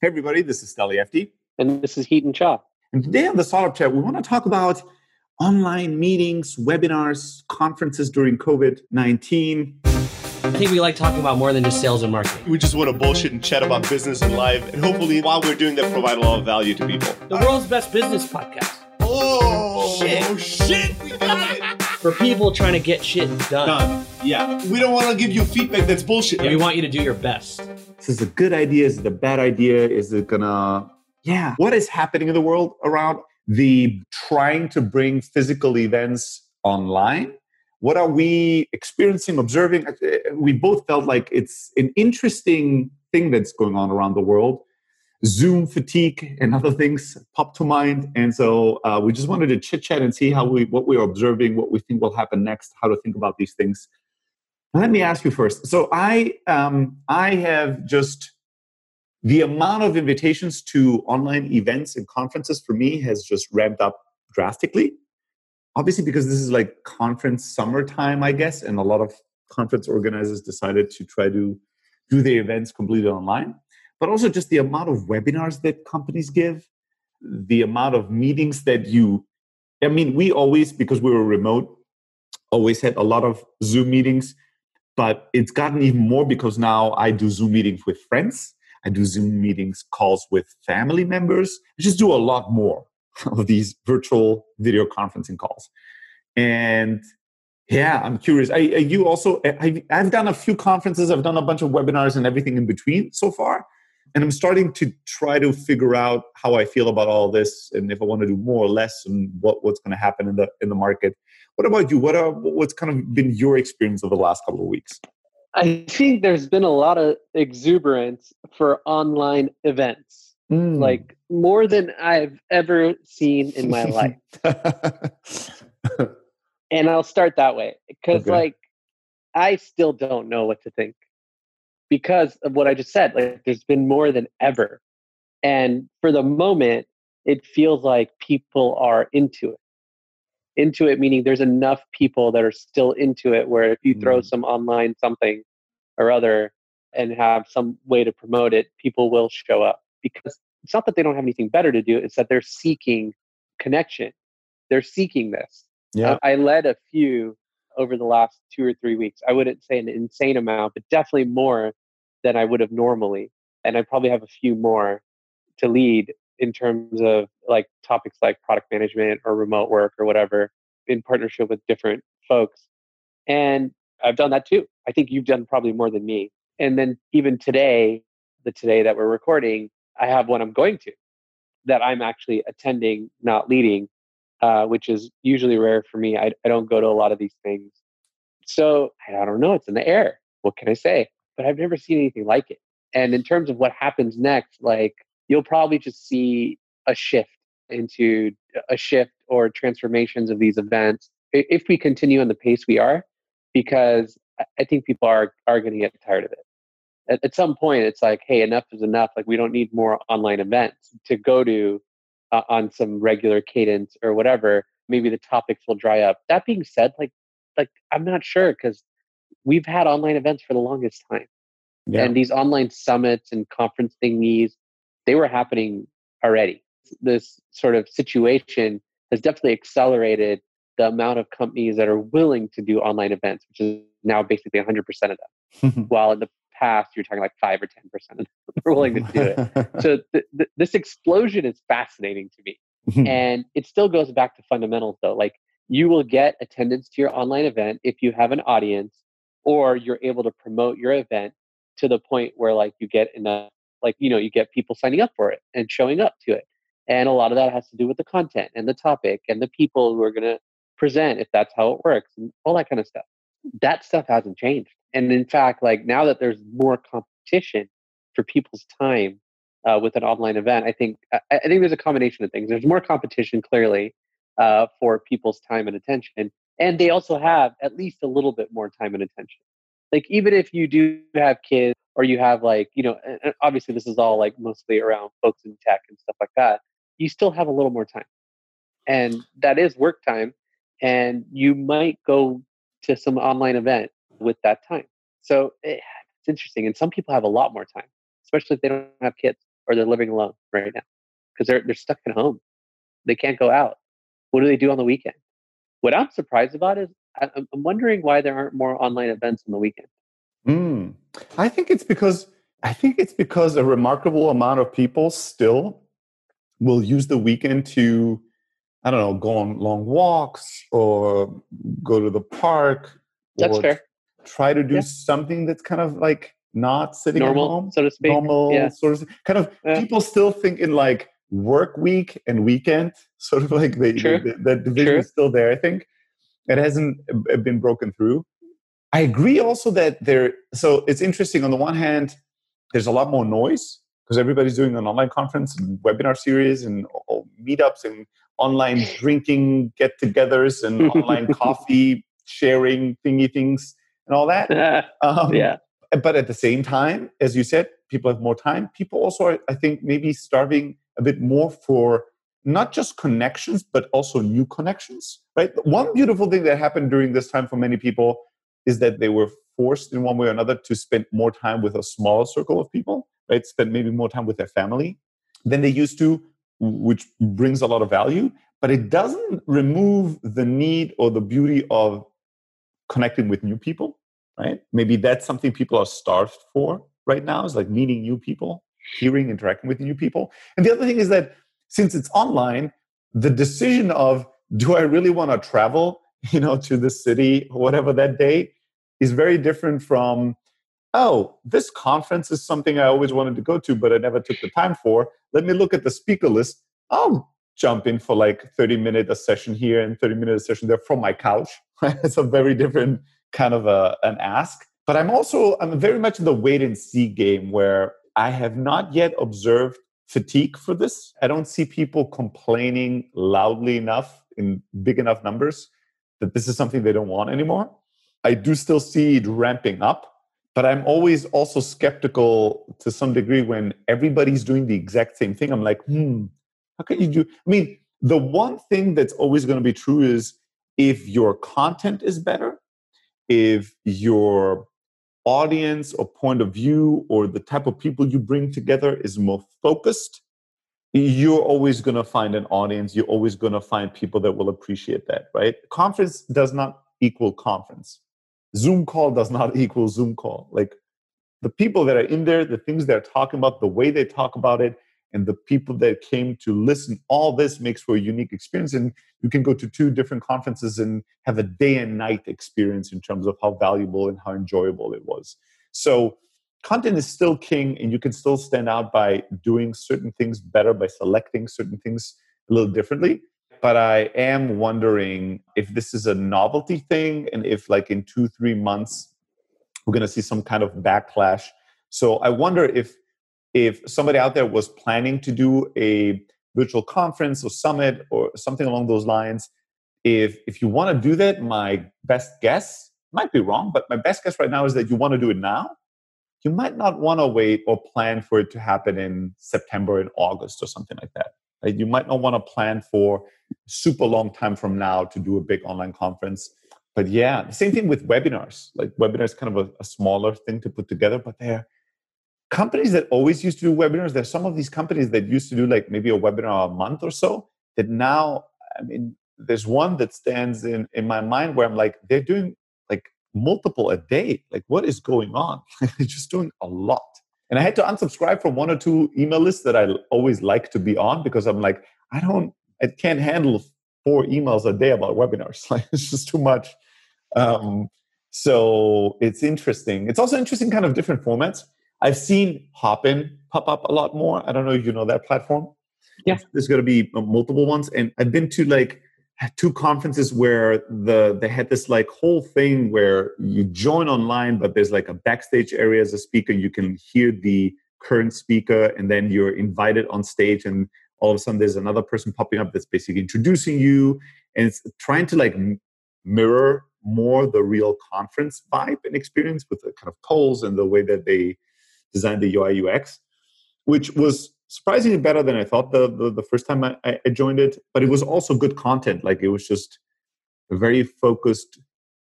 Hey everybody, this is Steli FD. And this is Heaton Cha. And today on the Startup Chat, we want to talk about online meetings, webinars, conferences during COVID-19. I think we like talking about more than just sales and marketing. We just want to bullshit and chat about business and life. And hopefully while we're doing that, provide a lot of value to people. The world's best business podcast. Oh, shit. We got it. For people trying to get shit done. Yeah. We don't want to give you feedback that's bullshit. Yeah, we want you to do your best. Is this a good idea? Is it a bad idea? Is it gonna... Yeah. What is happening in the world around the trying to bring physical events online? What are we experiencing, observing? We both felt like it's an interesting thing that's going on around the world. Zoom fatigue and other things pop to mind. And so we just wanted to chit chat and see what we're observing, what we think will happen next, how to think about these things. Let me ask you first. So I have just, the amount of invitations to online events and conferences for me has just ramped up drastically. Obviously, because this is like conference summertime, I guess, and a lot of conference organizers decided to try to do their events completely online. But also just the amount of webinars that companies give, the amount of meetings that we always, because we were remote, always had a lot of Zoom meetings, but it's gotten even more because now I do Zoom meetings with friends. I do Zoom meetings, calls with family members. I just do a lot more of these virtual video conferencing calls. And yeah, I'm curious. I've done a few conferences. I've done a bunch of webinars and everything in between so far. And I'm starting to try to figure out how I feel about all this and if I want to do more or less and what's going to happen in the market. What about you? What's kind of been your experience over the last couple of weeks? I think there's been a lot of exuberance for online events, like more than I've ever seen in my life. And I'll start that way because I still don't know what to think because of what I just said. Like there's been more than ever. And for the moment, it feels like people are into it. Into it, meaning there's enough people that are still into it where if you throw some online something or other and have some way to promote it, people will show up because it's not that they don't have anything better to do. It's that they're seeking connection. They're seeking this. Yeah. I led a few over the last 2 or 3 weeks. I wouldn't say an insane amount, but definitely more than I would have normally. And I probably have a few more to lead in terms of like topics like product management or remote work or whatever in partnership with different folks. And I've done that too. I think you've done probably more than me. And then even today, the today that we're recording, I have one I'm going to that I'm actually attending, not leading, which is usually rare for me. I don't go to a lot of these things. So I don't know. It's in the air. What can I say? But I've never seen anything like it. And in terms of what happens next, like you'll probably just see a shift or transformations of these events if we continue on the pace we are, because I think people are going to get tired of it. At some point, it's like, hey, enough is enough. Like we don't need more online events to go to on some regular cadence or whatever. Maybe the topics will dry up. That being said, like I'm not sure because we've had online events for the longest time. Yeah. And these online summits and conference thingies, they were happening already. This sort of situation has definitely accelerated the amount of companies that are willing to do online events, which is now basically 100% of them. While in the past, you're talking like 5 or 10% of them are willing to do it. So this explosion is fascinating to me. And it still goes back to fundamentals though. Like you will get attendance to your online event if you have an audience or you're able to promote your event to the point where like you get enough, like, you get people signing up for it and showing up to it. And a lot of that has to do with the content and the topic and the people who are going to present, if that's how it works and all that kind of stuff. That stuff hasn't changed. And in fact, like now that there's more competition for people's time with an online event, I think there's a combination of things. There's more competition clearly for people's time and attention. And they also have at least a little bit more time and attention. Like even if you do have kids or you have like, and obviously this is all like mostly around folks in tech and stuff like that, you still have a little more time. And that is work time. And you might go to some online event with that time. So it's interesting. And some people have a lot more time, especially if they don't have kids. or they're living alone right now because they're stuck at home. They can't go out. What do they do on the weekend? What I'm surprised about is I'm wondering why there aren't more online events on the weekend. I think it's because a remarkable amount of people still will use the weekend to, I don't know, go on long walks or go to the park. That's or fair. Try to do something that's kind of like not sitting Normal, at home, so to speak. Normal, sort of kind of. People still think in like work week and weekend, sort of like that division is still there. I think it hasn't been broken through. I agree also that so it's interesting. On the one hand, there's a lot more noise because everybody's doing an online conference and webinar series and meetups and online drinking get-togethers and online coffee sharing thingy things and all that. But at the same time, as you said, people have more time. People also are, I think, maybe starving a bit more for not just connections, but also new connections, right? One beautiful thing that happened during this time for many people is that they were forced in one way or another to spend more time with a smaller circle of people, right? Spend maybe more time with their family than they used to, which brings a lot of value. But it doesn't remove the need or the beauty of connecting with new people, right? Maybe that's something people are starved for right now, is like meeting new people, interacting with new people. And the other thing is that since it's online, the decision of, do I really want to travel, to the city or whatever that day, is very different from, oh, this conference is something I always wanted to go to, but I never took the time for. Let me look at the speaker list. I'll jump in for like 30-minute a session here and 30-minute a session there from my couch. It's a very different kind of an ask. But I'm very much in the wait and see game where I have not yet observed fatigue for this. I don't see people complaining loudly enough in big enough numbers that this is something they don't want anymore. I do still see it ramping up, but I'm always also skeptical to some degree when everybody's doing the exact same thing. I'm like, how can you do? I mean, the one thing that's always going to be true is if your content is better, if your audience or point of view or the type of people you bring together is more focused, you're always going to find an audience. You're always going to find people that will appreciate that, right? Conference does not equal conference. Zoom call does not equal Zoom call. Like the people that are in there, the things they're talking about, the way they talk about it, and the people that came to listen, all this makes for a unique experience. And you can go to 2 different conferences and have a day and night experience in terms of how valuable and how enjoyable it was. So content is still king, and you can still stand out by doing certain things better, by selecting certain things a little differently. But I am wondering if this is a novelty thing and if like in 2-3 months, we're going to see some kind of backlash. So I wonder if somebody out there was planning to do a virtual conference or summit or something along those lines, if you want to do that, my best guess, might be wrong, but my best guess right now is that you want to do it now. You might not want to wait or plan for it to happen in September and August or something like that. Right? You might not want to plan for super long time from now to do a big online conference. But yeah, the same thing with webinars. Like webinars is kind of a smaller thing to put together, but they're companies that always used to do webinars. There's some of these companies that used to do like maybe a webinar a month or so that now, I mean, there's one that stands in my mind where I'm like, they're doing like multiple a day. Like what is going on? They're just doing a lot. And I had to unsubscribe from 1 or 2 email lists that I always like to be on because I'm like, I can't handle 4 emails a day about webinars. Like it's just too much. So it's interesting. It's also interesting kind of different formats. I've seen Hopin pop up a lot more. I don't know if you know that platform. Yeah. There's going to be multiple ones. And I've been to like 2 conferences where they had this like whole thing where you join online, but there's like a backstage area as a speaker. You can hear the current speaker and then you're invited on stage and all of a sudden there's another person popping up that's basically introducing you. And it's trying to like mirror more the real conference vibe and experience with the kind of polls and the way that they designed the UI UX, which was surprisingly better than I thought the first time I joined it. But it was also good content. Like it was just a very focused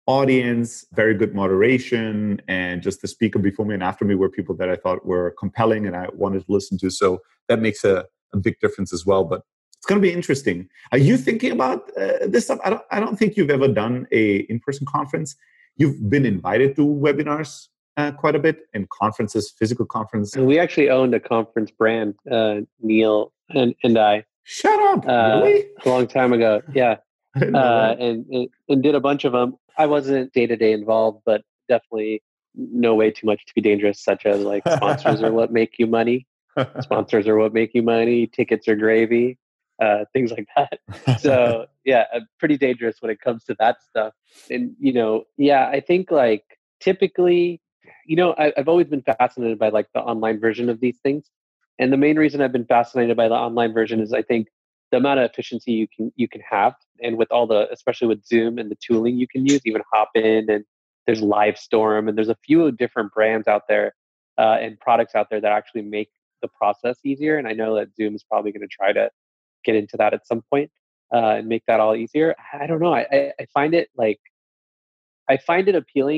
audience, very good moderation, and just the speaker before me and after me were people that I thought were compelling and I wanted to listen to. So that makes a big difference as well. But it's going to be interesting. Are you thinking about this stuff? I don't think you've ever done a in-person conference. You've been invited to webinars quite a bit and conferences, physical conferences. And we actually owned a conference brand, Neil and I. Shut up! Really? A long time ago, yeah. I didn't know that. And did a bunch of them. I wasn't day-to-day involved, but definitely no way too much to be dangerous, such as like sponsors are what make you money. Sponsors are what make you money. Tickets are gravy, things like that. So yeah, pretty dangerous when it comes to that stuff. And, I think like typically, I've always been fascinated by like the online version of these things. And the main reason I've been fascinated by the online version is I think the amount of efficiency you can have, and with all especially with Zoom and the tooling you can use, even Hopin, and there's Livestorm, and there's a few different brands out there and products out there that actually make the process easier. And I know that Zoom is probably going to try to get into that at some point and make that all easier. I don't know. I find it appealing